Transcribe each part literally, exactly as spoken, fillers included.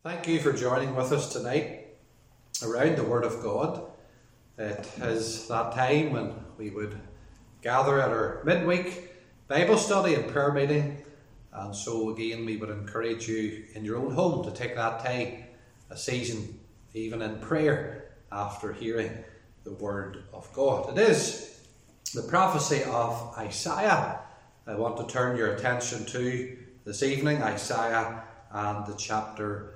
Thank you for joining with us tonight around the Word of God. It is that time when we would gather at our midweek Bible study and prayer meeting, and so again we would encourage you in your own home to take that time, a season even in prayer after hearing the Word of God. It is the prophecy of Isaiah I want to turn your attention to this evening, Isaiah and the chapter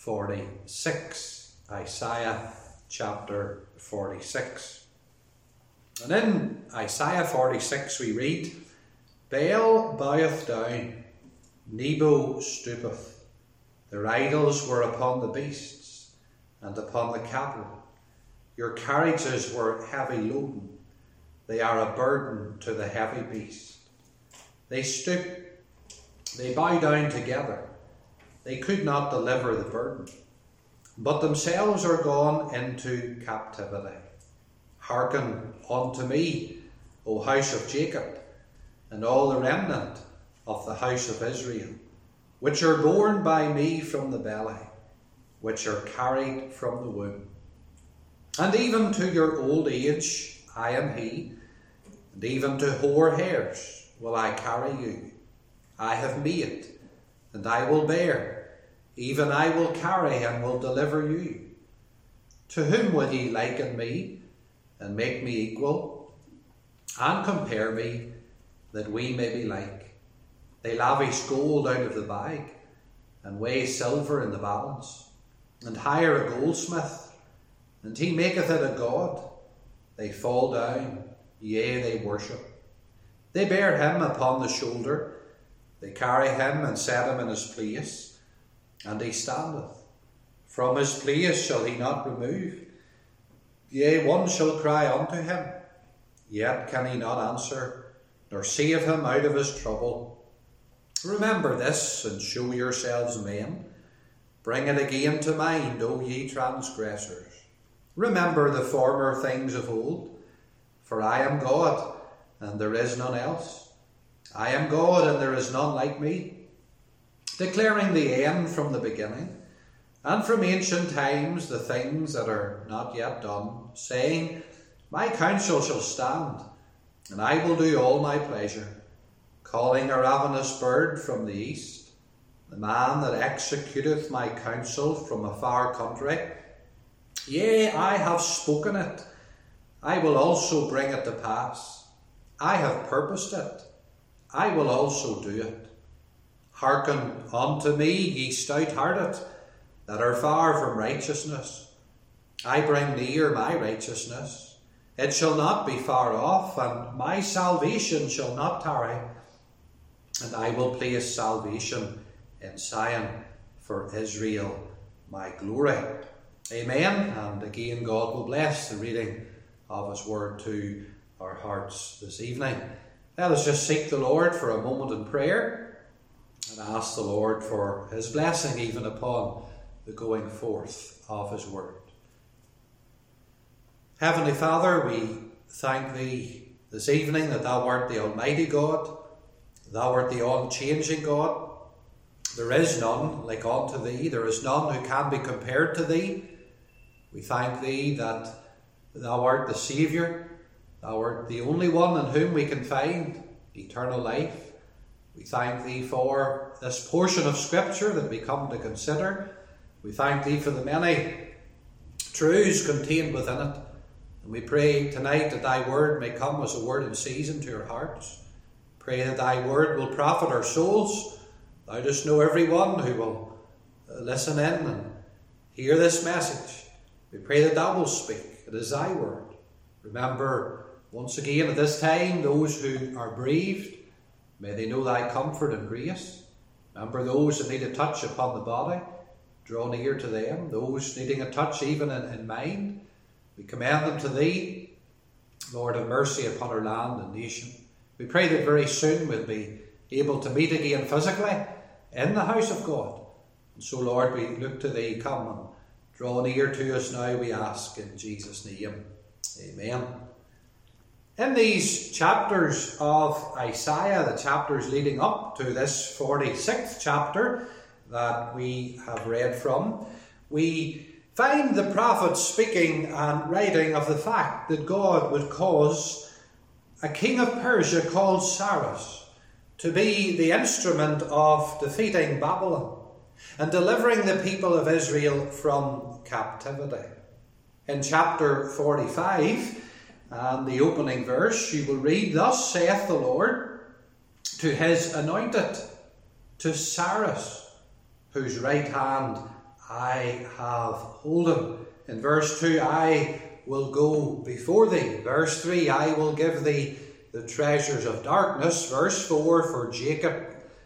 forty-six. Isaiah chapter forty-six. And in Isaiah forty-six we read, Baal boweth down, Nebo stoopeth. Their idols were upon the beasts and upon the cattle. Your carriages were heavy loaden. They are a burden to the heavy beast. They stoop, they bow down together. They could not deliver the burden, but themselves are gone into captivity. Hearken unto me, O house of Jacob, and all the remnant of the house of Israel, which are born by me from the belly, which are carried from the womb. And even to your old age I am he, and even to hoar hairs will I carry you. I have made, and I will bear, even I will carry and will deliver you. To whom will ye liken me, and make me equal, and compare me, that we may be like? They lavish gold out of the bag, and weigh silver in the balance, and hire a goldsmith, and he maketh it a god. They fall down, yea, they worship. They bear him upon the shoulder, they carry him and set him in his place, and he standeth. From his place shall he not remove. Yea, one shall cry unto him, yet can he not answer, nor save him out of his trouble. Remember this, and show yourselves men. Bring it again to mind, O ye transgressors. Remember the former things of old. For I am God, and there is none else. I am God, and there is none like me, declaring the end from the beginning, and from ancient times the things that are not yet done, saying, My counsel shall stand, and I will do all my pleasure, calling a ravenous bird from the east, the man that executeth my counsel from a far country. Yea, I have spoken it, I will also bring it to pass. I have purposed it, I will also do it. Hearken unto me, ye stout-hearted, that are far from righteousness. I bring near my righteousness. It shall not be far off, and my salvation shall not tarry. And I will place salvation in Zion for Israel, my glory. Amen. And again, God will bless the reading of his word to our hearts this evening. Let us just seek the Lord for a moment in prayer, and ask the Lord for his blessing even upon the going forth of his word. Heavenly Father, we thank thee this evening that thou art the Almighty God, thou art the unchanging God. There is none like unto thee, there is none who can be compared to thee. We thank thee that thou art the Saviour, thou art the only one in whom we can find eternal life. We thank thee for this portion of Scripture that we come to consider. We thank thee for the many truths contained within it. And we pray tonight that thy word may come as a word in season to our hearts. Pray that thy word will profit our souls. Thou dost know everyone who will listen in and hear this message. We pray that thou wilt speak. It is thy word. Remember once again at this time those who are bereaved. May they know thy comfort and grace. Remember those that need a touch upon the body. Draw near to them. Those needing a touch even in, in mind. We commend them to thee. Lord, have mercy upon our land and nation. We pray that very soon we'll be able to meet again physically in the house of God. And so, Lord, we look to thee. Come and draw near to us now, we ask in Jesus' name. Amen. In these chapters of Isaiah, the chapters leading up to this forty-sixth chapter, that we have read from, we find the prophet speaking and writing of the fact that God would cause a king of Persia called Cyrus to be the instrument of defeating Babylon and delivering the people of Israel from captivity. In chapter forty-five, and the opening verse, you will read, "Thus saith the Lord to his anointed, to Cyrus, whose right hand I have holden." In verse two, "I will go before thee." Verse three, "I will give thee the treasures of darkness." Verse four, "For Jacob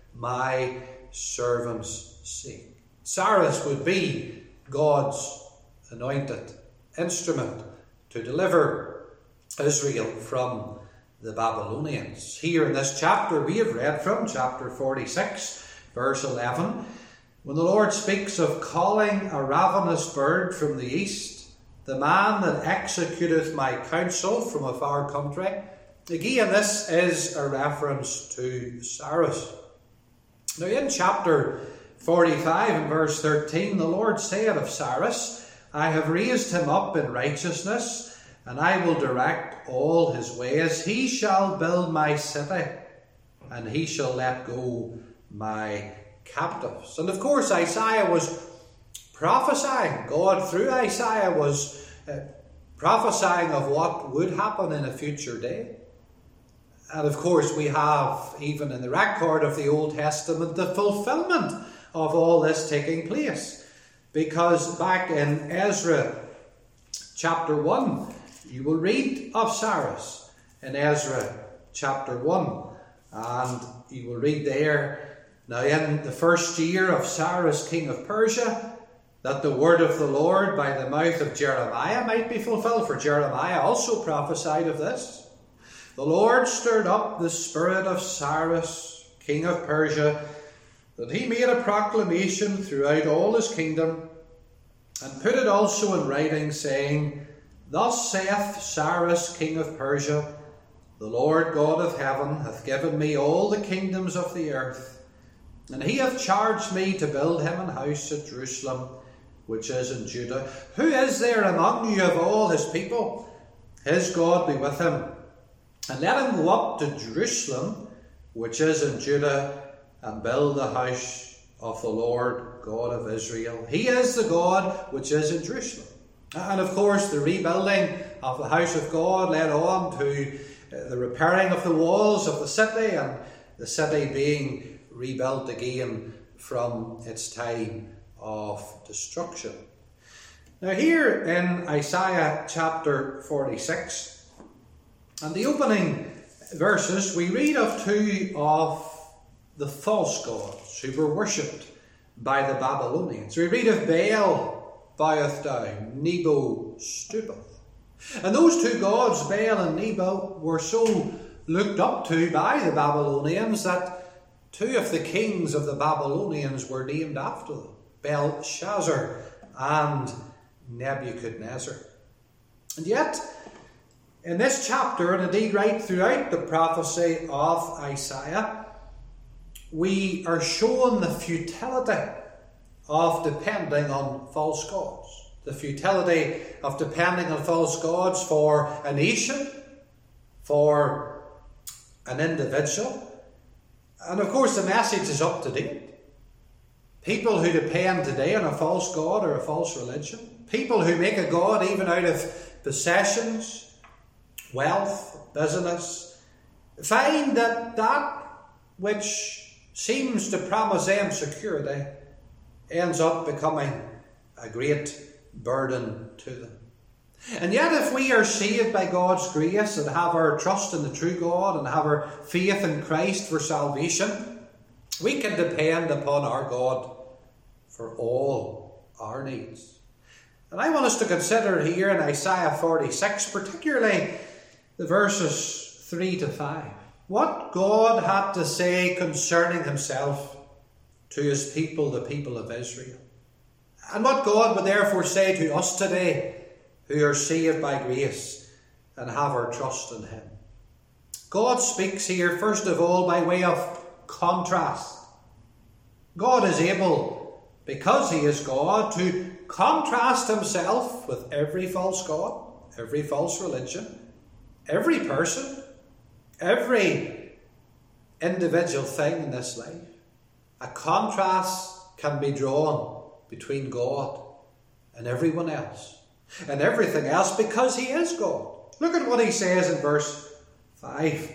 my servant's sake." Cyrus would be God's anointed instrument to deliver Israel from the Babylonians. Here in this chapter we have read from, chapter forty-six, verse eleven, when the Lord speaks of calling a ravenous bird from the east, the man that executeth my counsel from a far country. Again, this is a reference to Cyrus. Now in chapter forty-five and verse thirteen, the Lord said of Cyrus, "I have raised him up in righteousness, and I will direct all his ways. He shall build my city, and he shall let go my captives." And of course Isaiah was prophesying. God through Isaiah was uh, prophesying of what would happen in a future day. And of course we have, even in the record of the Old Testament, the fulfillment of all this taking place. Because back in Ezra chapter one, you will read of Cyrus in Ezra chapter one. And you will read there, "Now in the first year of Cyrus king of Persia, that the word of the Lord by the mouth of Jeremiah might be fulfilled." For Jeremiah also prophesied of this. "The Lord stirred up the spirit of Cyrus king of Persia, that he made a proclamation throughout all his kingdom, and put it also in writing, saying, Thus saith Cyrus king of Persia, the Lord God of heaven hath given me all the kingdoms of the earth, and he hath charged me to build him an house at Jerusalem, which is in Judah. Who is there among you of all his people? His God be with him. And let him go up to Jerusalem, which is in Judah, and build the house of the Lord God of Israel. He is the God which is in Jerusalem." And of course the rebuilding of the house of God led on to the repairing of the walls of the city, and the city being rebuilt again from its time of destruction. Now here in Isaiah chapter forty-six, and the opening verses, we read of two of the false gods who were worshipped by the Babylonians. We read of Baal boweth down, Nebo stoopeth. And those two gods, Baal and Nebo, were so looked up to by the Babylonians that two of the kings of the Babylonians were named after them, Belshazzar and Nebuchadnezzar. And yet, in this chapter, and indeed right throughout the prophecy of Isaiah, we are shown the futility of depending on false gods. The futility of depending on false gods for a nation, for an individual. And of course the message is up to date. People who depend today on a false god or a false religion, people who make a god even out of possessions, wealth, business, find that that which seems to promise them security ends up becoming a great burden to them. And yet if we are saved by God's grace and have our trust in the true God and have our faith in Christ for salvation, we can depend upon our God for all our needs. And I want us to consider here in Isaiah forty-six, particularly the verses three to five, what God had to say concerning himself to his people, the people of Israel. And what God would therefore say to us today, who are saved by grace and have our trust in him. God speaks here, first of all, by way of contrast. God is able, because he is God, to contrast himself with every false god, every false religion, every person, every individual thing in this life. A contrast can be drawn between God and everyone else, and everything else, because he is God. Look at what he says in verse five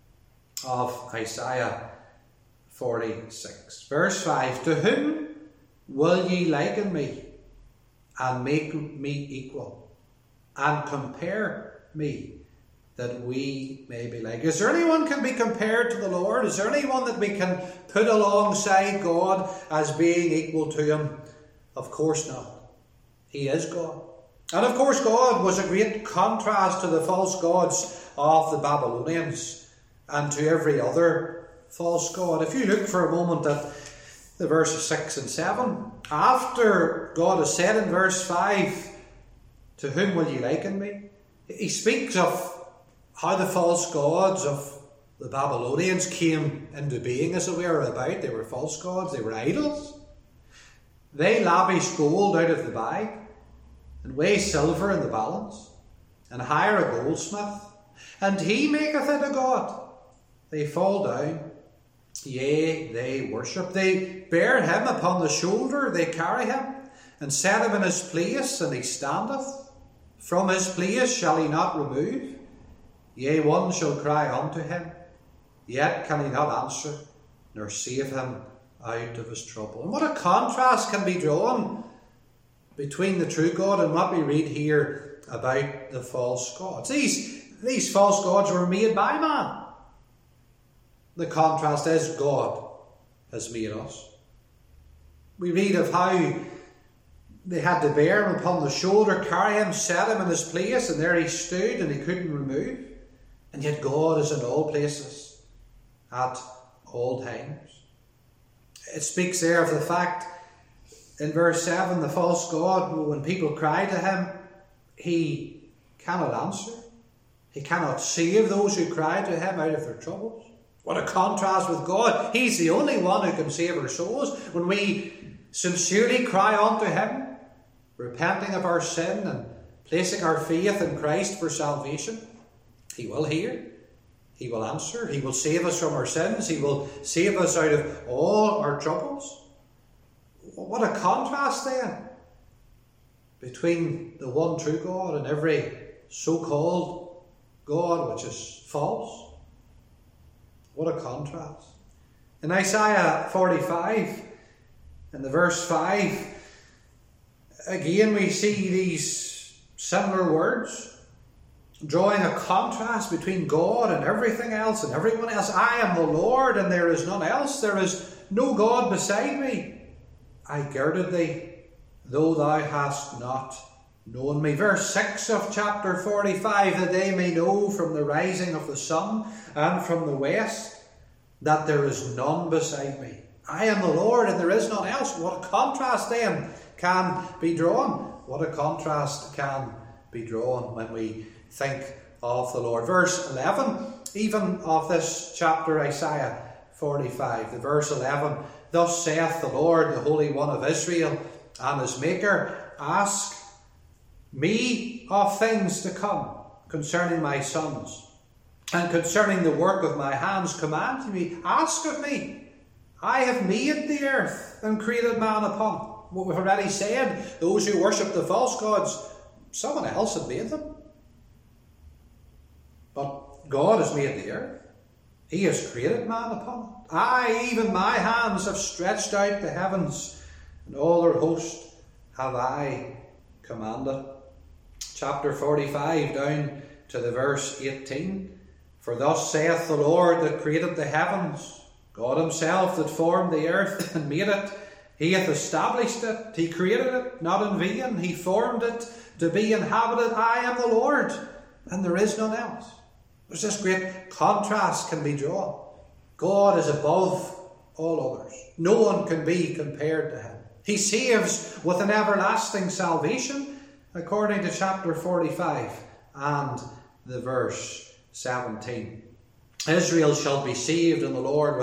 of Isaiah forty-six. Verse five, to whom will ye liken me, and make me equal, and compare me, that we may be like? Is there anyone can be compared to the Lord? Is there anyone that we can put alongside God as being equal to him? Of course not. He is God. And of course God was a great contrast to the false gods of the Babylonians and to every other false god. If you look for a moment at the verses six and seven, after God has said in verse five, to whom will ye liken me? He speaks of how the false gods of the Babylonians came into being, as it were, about. They were false gods, they were idols. They lavish gold out of the bag, and weigh silver in the balance, and hire a goldsmith, and he maketh it a god. They fall down, yea, they worship. They bear him upon the shoulder, they carry him, and set him in his place, and he standeth. From his place shall he not remove. Yea, one shall cry unto him, yet can he not answer, nor save him out of his trouble. And what a contrast can be drawn between the true God and what we read here about the false gods. These, these false gods were made by man. The contrast is God has made us. We read of how they had to bear him upon the shoulder, carry him, set him in his place, and there he stood and he couldn't remove. And yet God is in all places at all times. It speaks there of the fact in verse seven, the false god, when people cry to him, he cannot answer. He cannot save those who cry to him out of their troubles. What a contrast with God. He's the only one who can save our souls. When we sincerely cry unto him, repenting of our sin and placing our faith in Christ for salvation, he will hear. He will answer. He will save us from our sins. He will save us out of all our troubles. What a contrast then between the one true God and every so-called God which is false. What a contrast. In Isaiah forty-five, in the verse five, again we see these similar words, drawing a contrast between God and everything else and everyone else. I am the Lord, and there is none else. There is no God beside me. I girded thee, though thou hast not known me. Verse six of chapter forty-five, that they may know from the rising of the sun and from the west that there is none beside me. I am the Lord, and there is none else. What a contrast then can be drawn. What a contrast can be drawn when we think of the Lord. Verse eleven, even of this chapter, Isaiah forty-five, the verse eleven, thus saith the Lord, the Holy One of Israel, and his Maker, ask me of things to come concerning my sons, and concerning the work of my hands command me. Ask of me. I have made the earth and created man upon it. What we've already said, those who worship the false gods, someone else had made them. But God has made the earth. He has created man upon it. I, even my hands, have stretched out the heavens, and all their host have I commanded. Chapter forty-five, down to the verse eighteen. For thus saith the Lord that created the heavens, God himself that formed the earth and made it. He hath established it. He created it, not in vain. He formed it to be inhabited. I am the Lord, and there is none else. There's this great contrast can be drawn. God is above all others. No one can be compared to him. He saves with an everlasting salvation, according to chapter forty-five and the verse seventeen. Israel shall be saved in the Lord with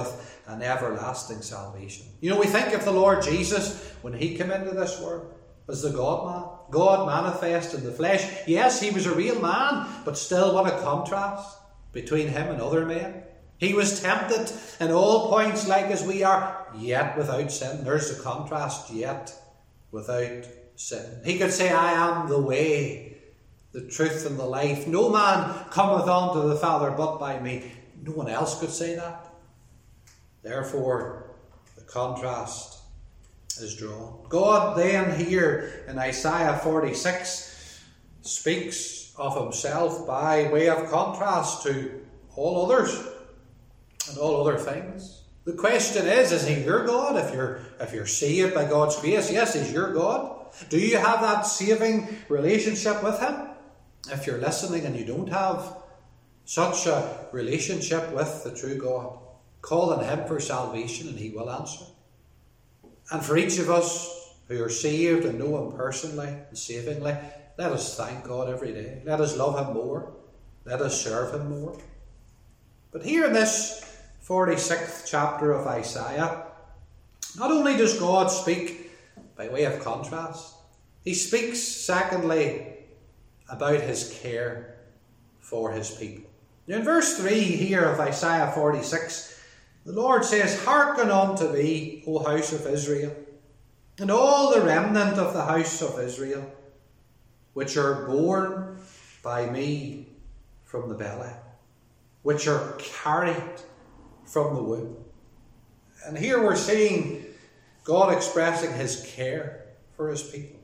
an everlasting salvation. You know, we think of the Lord Jesus when he came into this world as the God-man, God manifest in the flesh. Yes, he was a real man, but still what a contrast between him and other men. He was tempted in all points like as we are, yet without sin. There's the contrast, yet without sin. He could say, I am the way, the truth and the life. No man cometh unto the Father but by me. No one else could say that. Therefore, the contrast is drawn. God then here in Isaiah forty-six speaks of himself by way of contrast to all others and all other things. The question is, is he your God? If you're, if you're saved by God's grace, yes, he's your God. Do you have that saving relationship with him? If you're listening and you don't have such a relationship with the true God, call on him for salvation and he will answer. And for each of us who are saved and know him personally and savingly, let us thank God every day. Let us love him more. Let us serve him more. But here in this forty-sixth chapter of Isaiah, not only does God speak by way of contrast, he speaks, secondly, about his care for his people. In verse three here of Isaiah forty-six, the Lord says, Hearken unto me, O house of Israel, and all the remnant of the house of Israel, which are born by me from the belly, which are carried from the womb. And here we're seeing God expressing his care for his people.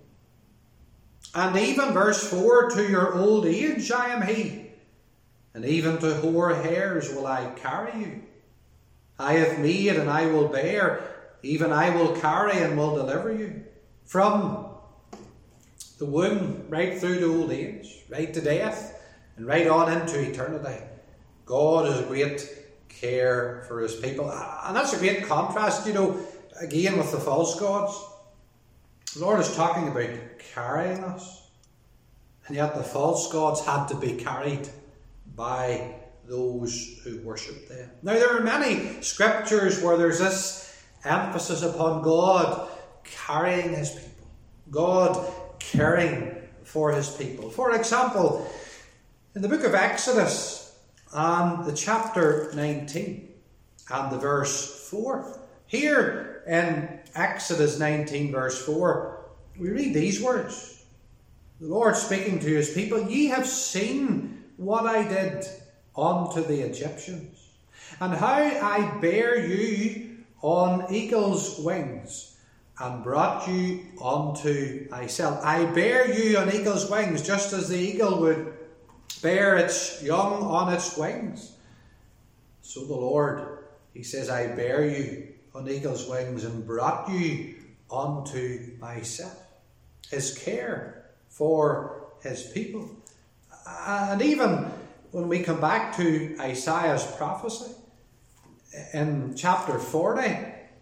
And even verse four, to your old age I am he, and even to hoar hairs will I carry you. I have made and I will bear, even I will carry and will deliver you. From the womb right through to old age, right to death, and right on into eternity, God has a great care for his people. And that's a great contrast, you know, again with the false gods. The Lord is talking about carrying us, and yet the false gods had to be carried by those who worship them. Now there are many scriptures where there's this emphasis upon God carrying his people, God caring for his people. For example, in the book of Exodus and the chapter nineteen and the verse four, here in Exodus nineteen verse four, we read these words. The Lord speaking to his people, Ye have seen what I did unto the Egyptians, and how I bare you on eagle's wings, and brought you unto myself. I bear you on eagle's wings, just as the eagle would bear its young on its wings. So the Lord, he says, I bear you on eagle's wings, and brought you unto myself. His care for his people. And even when we come back to Isaiah's prophecy, in chapter forty,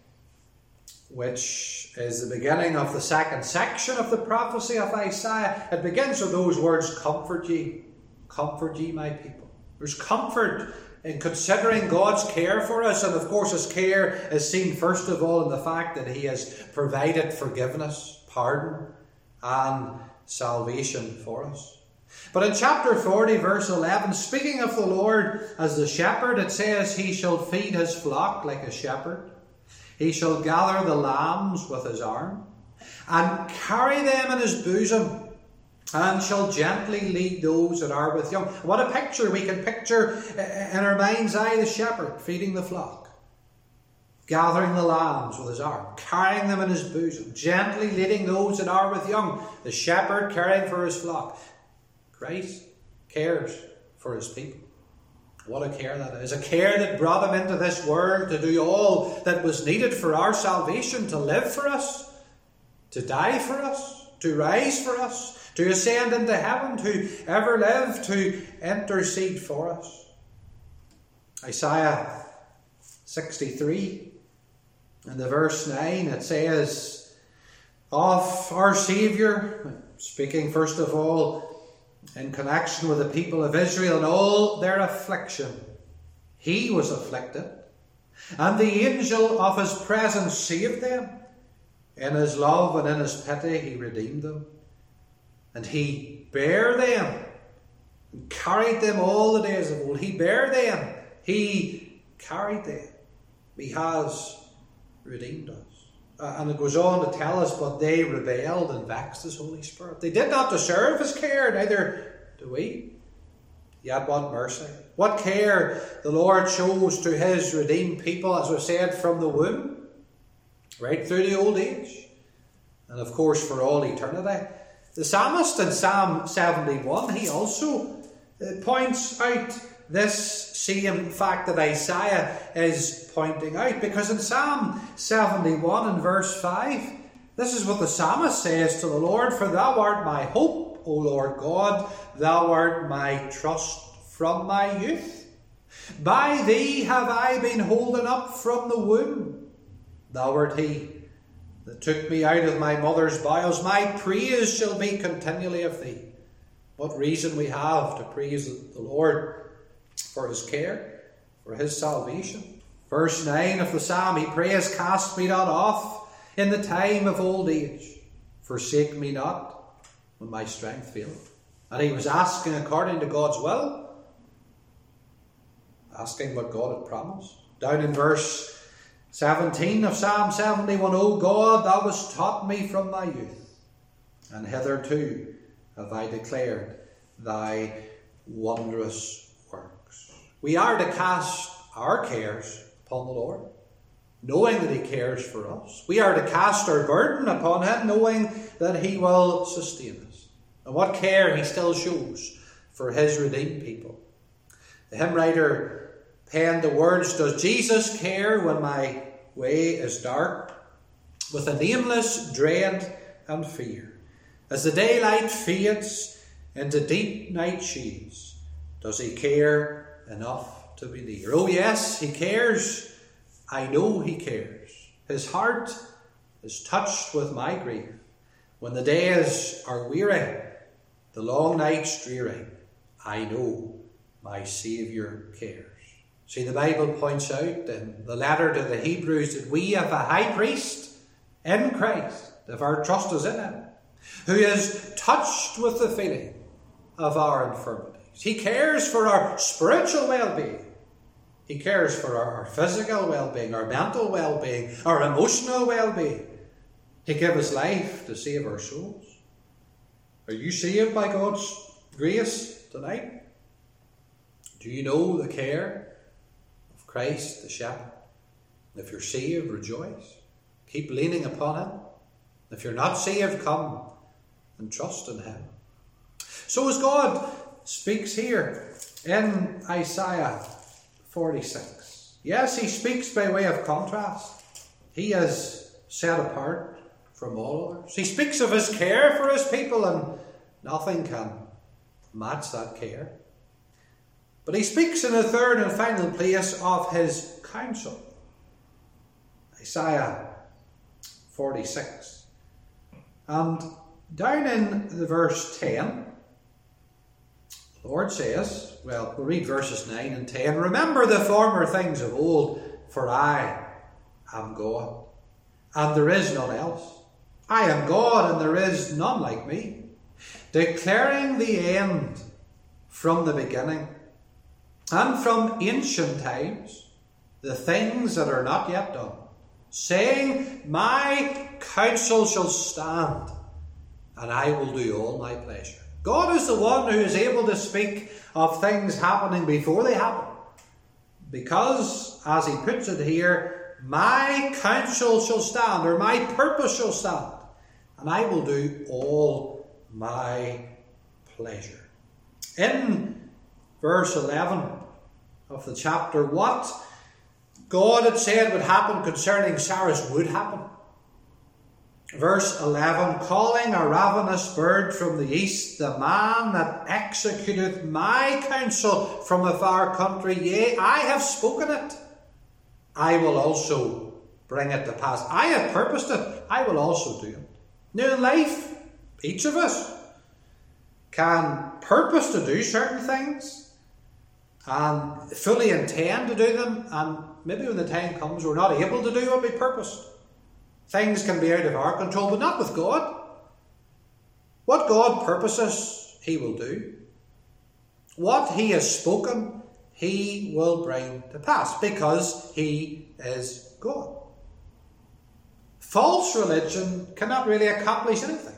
which is the beginning of the second section of the prophecy of Isaiah, it begins with those words, Comfort ye, comfort ye my people. There's comfort in considering God's care for us, and of course his care is seen first of all in the fact that he has provided forgiveness, pardon, and salvation for us. But in chapter forty, verse eleven, speaking of the Lord as the shepherd, it says, He shall feed his flock like a shepherd. He shall gather the lambs with his arm, and carry them in his bosom, and shall gently lead those that are with young. What a picture we can picture in our mind's eye, the shepherd feeding the flock, gathering the lambs with his arm, carrying them in his bosom, gently leading those that are with young. The shepherd caring for his flock. Christ cares for his people. What a care that is. A care that brought him into this world to do all that was needed for our salvation, to live for us, to die for us, to rise for us, to ascend into heaven, to ever live, to intercede for us. Isaiah sixty-three, in the verse nine, it says of our Saviour, speaking first of all in connection with the people of Israel and all their affliction. He was afflicted, And the angel of his presence saved them. In his love and in his pity he redeemed them. And he bare them and carried them all the days of old. He bare them. He carried them. He has redeemed us. Uh, and it goes on to tell us, but they rebelled and vexed his Holy Spirit. They did not deserve his care, neither do we. Yet what mercy, what care the Lord shows to his redeemed people, as we've said, from the womb, right through the old age, and of course for all eternity. The psalmist in Psalm seventy-one, he also points out this same fact that Isaiah is pointing out, because in Psalm seventy-one and verse five, this is what the psalmist says to the Lord: "For thou art my hope, O Lord God, thou art my trust from my youth. By thee have I been holden up from the womb. Thou art he that took me out of my mother's bowels. My praise shall be continually of thee." What reason we have to praise the Lord for his care, for his salvation. Verse nine of the psalm, he prays, "Cast me not off in the time of old age. Forsake me not when my strength faileth." And he was asking according to God's will, asking what God had promised. Down in verse seventeen of Psalm seventy-one, "O God, thou hast taught me from my youth, and hitherto have I declared thy wondrous works." We are to cast our cares upon the Lord, knowing that he cares for us. We are to cast our burden upon him, knowing that he will sustain us. And what care he still shows for his redeemed people. The hymn writer penned the words, "Does Jesus care when my way is dark, with a nameless dread and fear? As the daylight fades into deep night shades, does he care enough to be near?" Oh yes, he cares. I know he cares. His heart is touched with my grief. When the days are weary, the long nights dreary, I know my Saviour cares. See, the Bible points out in the letter to the Hebrews that we have a high priest in Christ, if our trust is in him, who is touched with the feeling of our infirmities. He cares for our spiritual well-being. He cares for our, our physical well-being, our mental well-being, our emotional well-being. He gave his life to save our souls. Are you saved by God's grace tonight? Do you know the care of Christ the shepherd? If you're saved, rejoice. Keep leaning upon him. If you're not saved, come and trust in him. So as God speaks here in Isaiah forty-six, yes, he speaks by way of contrast. He is set apart from all others. He speaks of his care for his people, and nothing can match that care. But he speaks in a third and final place of his counsel. Isaiah forty-six. And down in the verse ten, the Lord says, well, we'll read verses nine and ten. "Remember the former things of old, for I am God, and there is none else. I am God, and there is none like me, declaring the end from the beginning, and from ancient times the things that are not yet done, saying, my counsel shall stand, and I will do all my pleasure." God is the one who is able to speak of things happening before they happen, because, as he puts it here, my counsel shall stand, or my purpose shall stand, and I will do all my pleasure. In verse eleven of the chapter, what God had said would happen concerning Cyrus would happen. Verse eleven, "Calling a ravenous bird from the east, the man that executeth my counsel from a far country, yea, I have spoken it, I will also bring it to pass. I have purposed it, I will also do it." Now in life, each of us can purpose to do certain things, and fully intend to do them, and maybe when the time comes we're not able to do what we purposed. Things can be out of our control, but not with God. What God purposes, He will do. What He has spoken, He will bring to pass, because He is God. False religion cannot really accomplish anything.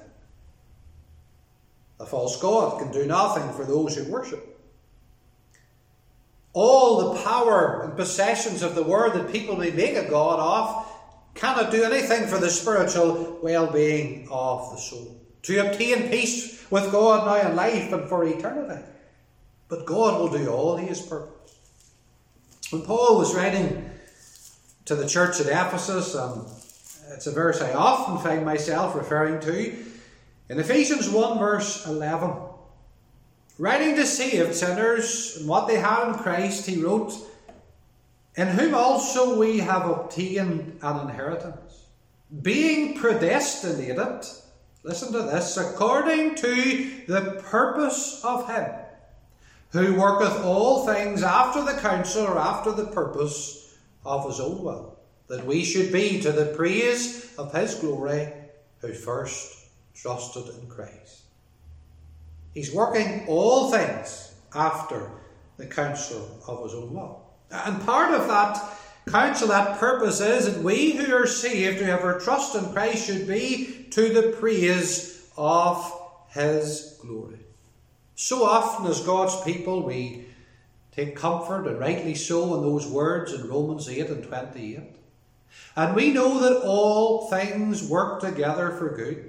A false god can do nothing for those who worship. All the power and possessions of the world that people may make a god of cannot do anything for the spiritual well-being of the soul, to obtain peace with God now in life and for eternity. But God will do all He has purposed. When Paul was writing to the church at Ephesus, and it's a verse I often find myself referring to, in Ephesians one verse eleven, writing to saved sinners and what they had in Christ, he wrote, "In whom also we have obtained an inheritance, being predestinated," listen to this, "according to the purpose of Him, who worketh all things after the counsel," or after the purpose of His own will, "that we should be to the praise of His glory, who first trusted in Christ." He's working all things after the counsel of His own will. And part of that counsel, that purpose, is that we who are saved, who have our trust in Christ, should be to the praise of His glory. So often as God's people we take comfort, and rightly so, in those words in Romans eight and twenty-eight. And we know that all things work together for good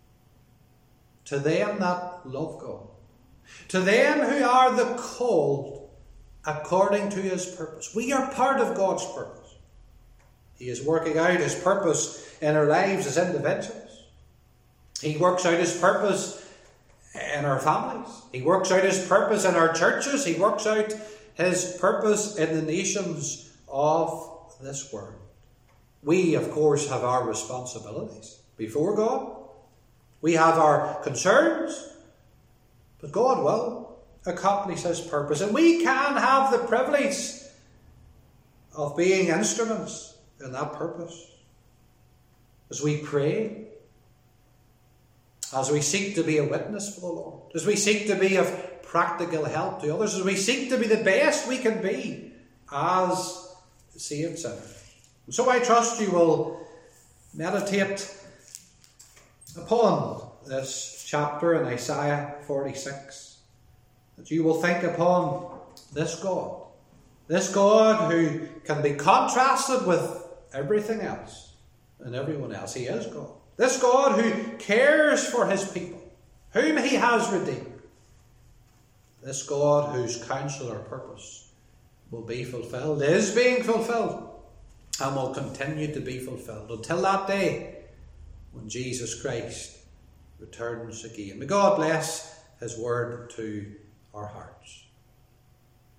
to them that love God, to them who are the called according to His purpose. We are part of God's purpose. He is working out His purpose in our lives as individuals. He works out His purpose in our families. He works out His purpose in our churches. He works out His purpose in the nations of this world. We, of course, have our responsibilities before God. We have our concerns, but God will accomplish His purpose. And we can have the privilege of being instruments in that purpose. As we pray, as we seek to be a witness for the Lord, as we seek to be of practical help to others, as we seek to be the best we can be as saved sinners. And so I trust you will meditate upon this chapter in Isaiah forty-six, that you will think upon this God, this God who can be contrasted with everything else and everyone else. He is God. This God who cares for His people, whom He has redeemed. This God whose counsel or purpose will be fulfilled, is being fulfilled, and will continue to be fulfilled until that day when Jesus Christ returns again. May God bless His word to our hearts.